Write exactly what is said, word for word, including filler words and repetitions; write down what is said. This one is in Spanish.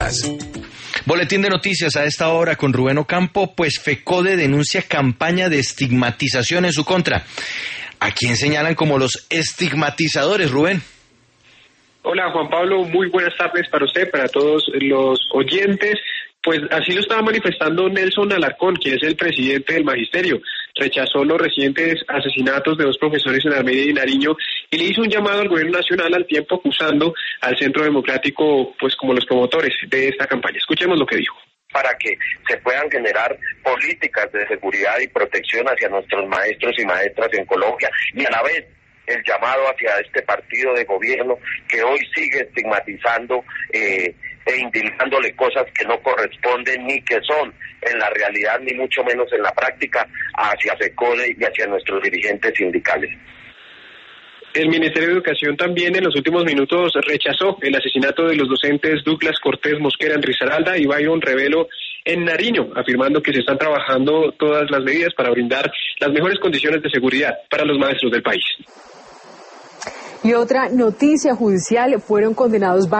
Boletín de noticias a esta hora con Rubén Ocampo. Pues FECODE denuncia campaña de estigmatización en su contra. ¿A quién señalan como los estigmatizadores, Rubén? Hola Juan Pablo, muy buenas tardes para usted, para todos los oyentes. Pues así lo estaba manifestando Nelson Alarcón, quien es el presidente del Magisterio. Rechazó los recientes asesinatos de dos profesores en Armenia y Nariño y le hizo un llamado al gobierno nacional, al tiempo acusando al Centro Democrático pues como los promotores de esta campaña. Escuchemos lo que dijo. Para que se puedan generar políticas de seguridad y protección hacia nuestros maestros y maestras en Colombia, y a la vez el llamado hacia este partido de gobierno que hoy sigue estigmatizando eh, e indicándole cosas que no corresponden ni que son en la realidad ni mucho menos en la práctica hacia FECODE y hacia nuestros dirigentes sindicales. El Ministerio de Educación también en los últimos minutos rechazó el asesinato de los docentes Douglas Cortés Mosquera en Risaralda y Byron Revelo en Nariño, afirmando que se están trabajando todas las medidas para brindar las mejores condiciones de seguridad para los maestros del país. Y otra noticia judicial: fueron condenados